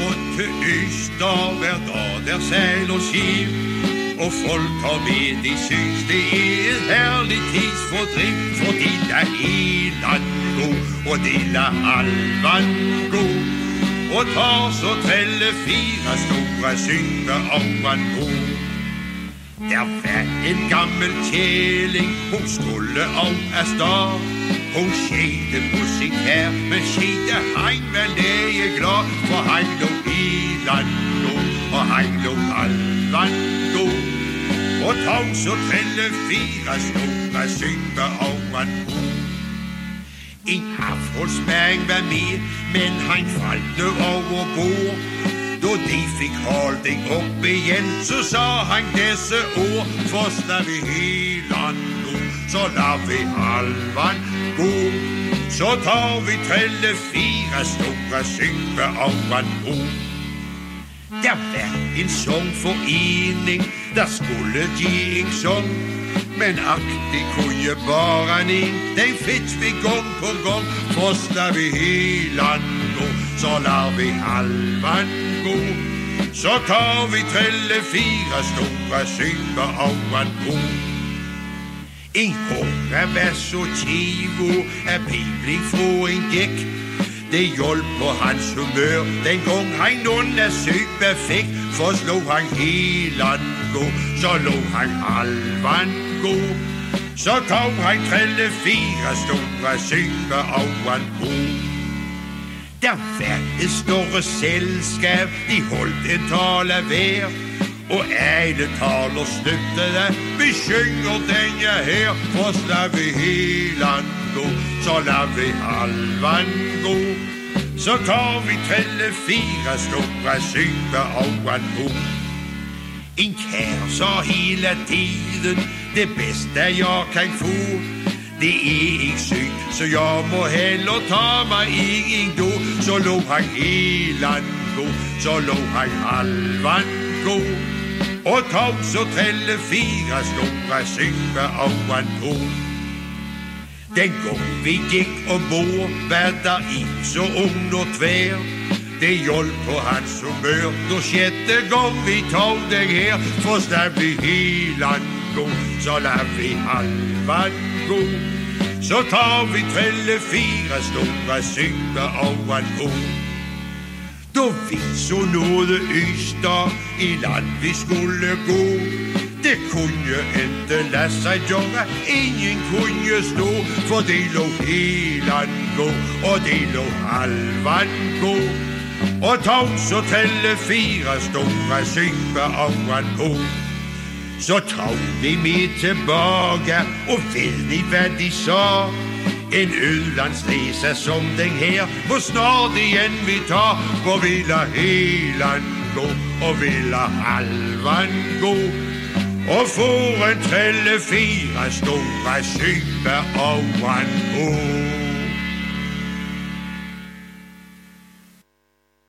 rundt til Øster hver dag, der sejler skib. Og folk har med, de synes det er et herligt tidsfordriv, fordi der er land god, og det lader alvan god. Og tar så trelle fire store synker oven på. Der var en gammel tjeling, hun skulle af afsted. Hun skete på sit her, men skete han var læge glad, for han lå i land god, og han lå alvan god. Og tog så trille fire store synker oven på. En afholdsmæring var med, men han faldt over bord. Da de fik holdt op igen, så sa han disse ord. Først lader vi hele gå, så lader vi alvan gå. Så tager vi trille fire store synker oven på. Der var en sangforening, der skulle de en sang. Men ak, det kunne bare en, den fik vi gang på gang. Først lader vi hele gå, så lader vi alvan gå. Så tager vi trille fire store synker oven på. En hårde var så tivo, at pibling få en gæk. Det hjalp på hans humør, dengang han under søbe fik. For slog han hele gå, så lå han alvan gå. Så tog han trille fire store synker oven på. Der var et større selskab, de holdt en tale hver. Og alle taler støttede, vi synger denne her. Først lader vi hele gå, så lader vi alvan gå. Så tager vi trille fire store synker oven på. En kær så hele tiden, det bedste jeg kan få. Det er ikke sygt, så jeg må heller tage mig en do. Så lå han hele gå, så lå han alvan gå. Og tog så trille fire store synker oven på. Den gang vi gik ombord, var der en så under tvær. Det hjalp på hans humør, når sjette gang vi tog den her. Først lader vi hele gå, så lader vi alvan gå. Så tager vi trille fire store synker oven på. Da vi så nåede Øster i land vi skulle gå. Det kunne ikke lade sig gøre, ingen kunne stå. For det lå hele gå, og det lå alvan gå. Og tog så trille fire store synker oven på. Så tog vi med tilbage, og ved I hvad de sa? En udlandsrejse som den her, hvor snart igen vi tager. Hvor vi lader hele gå, og vi lader alvan gå. Og får en trille fire store synker oven på.